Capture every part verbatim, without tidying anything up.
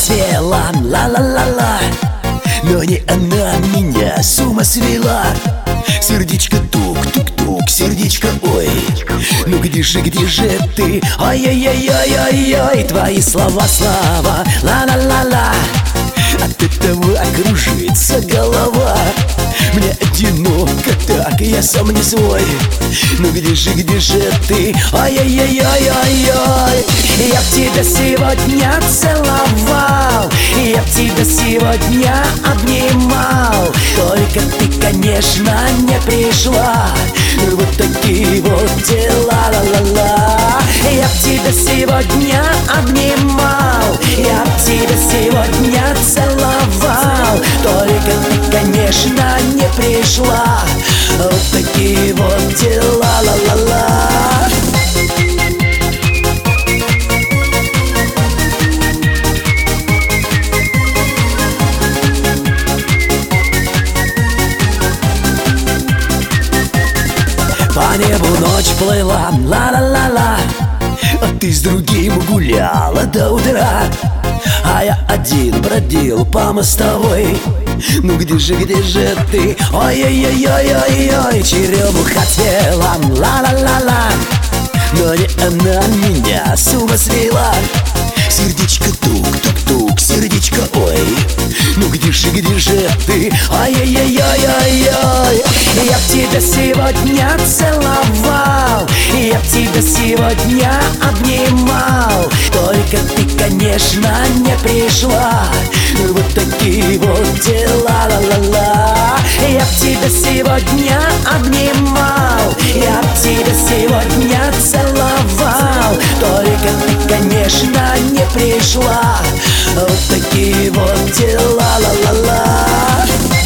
хотела, ла-ла-ла-ла, но не она меня с ума свела. Сердечко тук-тук-тук, сердечко ой, ну где же, где же ты? Ой-ой-ой-ой-ой-ой, твои слова, слова, ла-ла-ла-ла. От этого окружится голова. Мне одиноко так, я сам не свой. Ну где же, где же ты? Ой-ой-ой-ой-ой-ой. Я б тебя сегодня целовал, я б тебя сегодня обнимал. Только ты, конечно, не пришла. Вот такие вот дела, ла-ла-ла. Я б тебя сегодня обнимал, я б тебя сегодня целовал. Только ты, конечно, не пришла. Вот такие вот дела, ла-ла-ла. По небу ночь плыла, ла-ла-ла-ла, а ты с другим гуляла до утра. А я один бродил по мостовой. Ну где же, где же ты? Ой-ой-ой-ой-ой-ой. Черемуху хотела, ла-ла-ла-ла, но не она меня с ума свела. Сердечко тук-тук-тук, сердечко ой, ну где же, где же ты? Ой-ой-ой-ой-ой. Я б тебя сегодня целовал, я б тебя сегодня обнимал. Только ты, конечно, не пришла. Вот такие вот дела, ла-ла-ла. Я б тебя сегодня обнимал, я б тебя сегодня целовал. Только ты, конечно, не пришла. Вот такие вот дела, ла-ла-ла.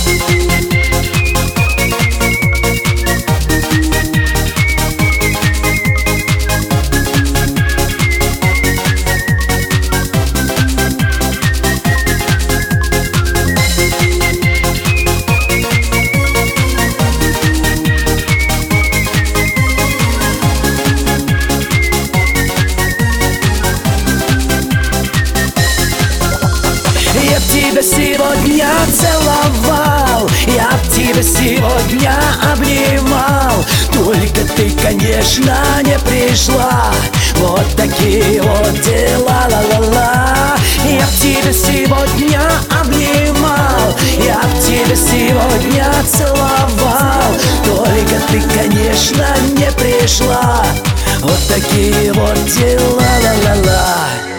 Я б тебя сегодня целовал, я б тебя сегодня обнимал. Только ты, конечно, не пришла. Вот такие вот дела, ла-ла-ла. Я б тебя сегодня обнимал, я б тебя сегодня целовал. Только ты, конечно, не пришла. Вот такие вот дела, ла-ла-ла.